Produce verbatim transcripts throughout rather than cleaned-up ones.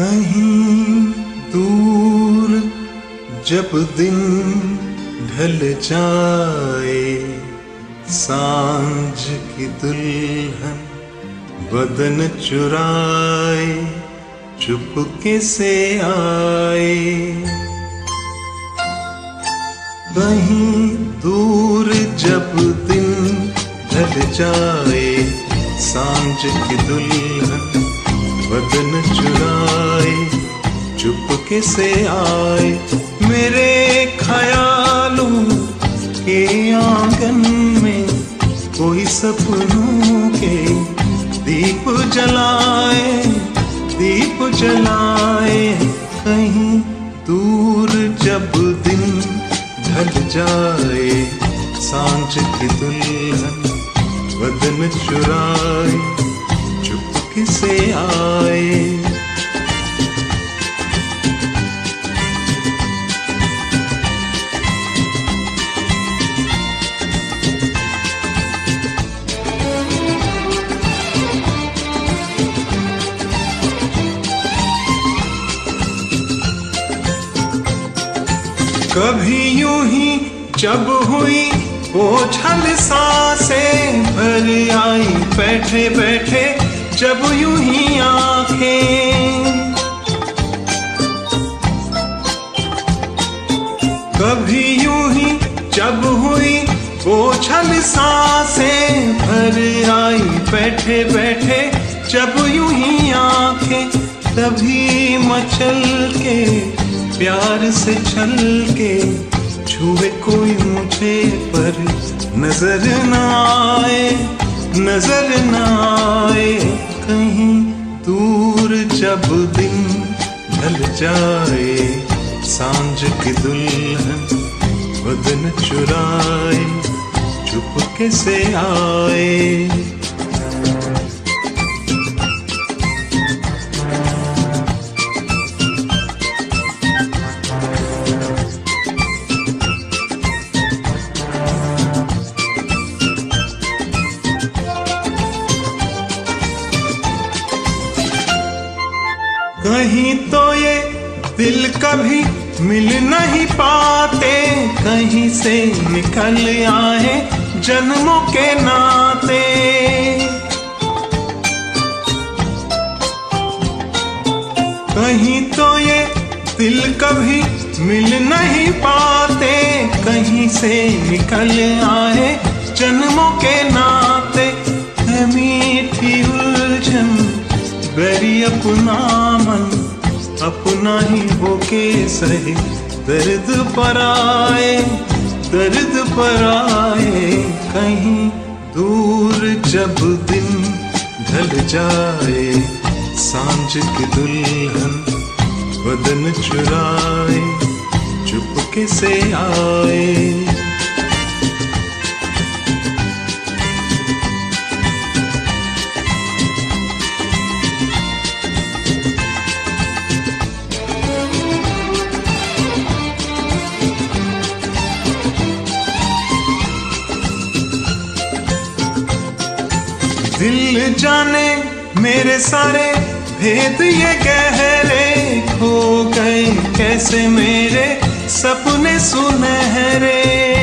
कहीं दूर जब दिन ढल जाए, सांझ की दुल्हन बदन चुराए चुपके से आए। कहीं दूर जब दिन ढल जाए, सांझ की दुल्हन बदन चुराए चुपके से आए। मेरे ख्यालों के आंगन में कोई सपनों के दीप जलाए, दीप जलाए। कहीं दूर जब दिन ढल जाए, सांझ की दुल्हन बदन चुराए चुपके से आए। कभी यूं ही जब हुई ओझल सांसें भर आई, बैठे बैठे जब यूं ही आंखें। कभी यूं ही जब हुई ओझल सांसें भर आई, बैठे बैठे जब यूं ही आंखें। तभी मचल के प्यार से छल के छुए कोई मुझे पर नजर न आए, नजर न आए। कहीं दूर जब दिन ढल जाए, सांझ की दुल्हन बदन चुराए चुपके से आए। कहीं तो ये दिल कभी मिल नहीं पाते, कहीं से निकल आए जन्मों के नाते। कहीं तो ये दिल कभी मिल नहीं पाते, कहीं से निकल आए जन्मों के नाते। है मीठी उलझन बैरी अपना मन, अपना ही होके सहे दर्द पर आए, दर्द पर आए। कहीं दूर जब दिन ढल जाए, सांझ की दुल्हन बदन चुराए चुपके से आए। दिल जाने मेरे सारे भेद ये गहरे, खो गए कैसे मेरे सपने सुनहरे।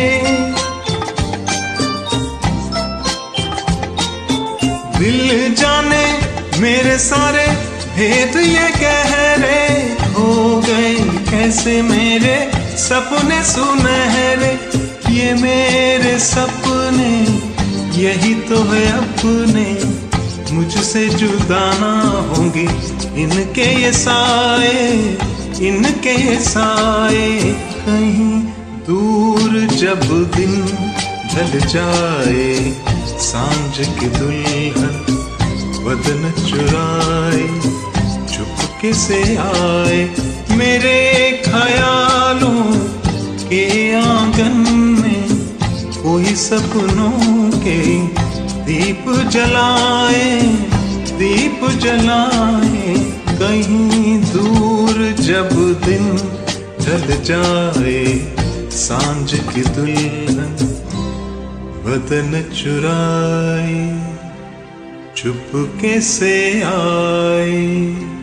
दिल जाने मेरे सारे भेद ये गहरे, खो गए कैसे मेरे सपने सुनहरे। ये मेरे सपने यही तो है अपने, मुझसे जुदा ना होंगे इनके ये साए, इनके ये साए। कहीं दूर जब दिन ढल जाए, सांझ की दुल्हन बदन चुराए चुपके से आए। मेरे ख्यालों के आंगन में कोई सपनों के दीप जलाए, दीप जलाए। कहीं दूर जब दिन ढल जाए, सांझ की दुल्हन बदन चुराए चुपके से आए।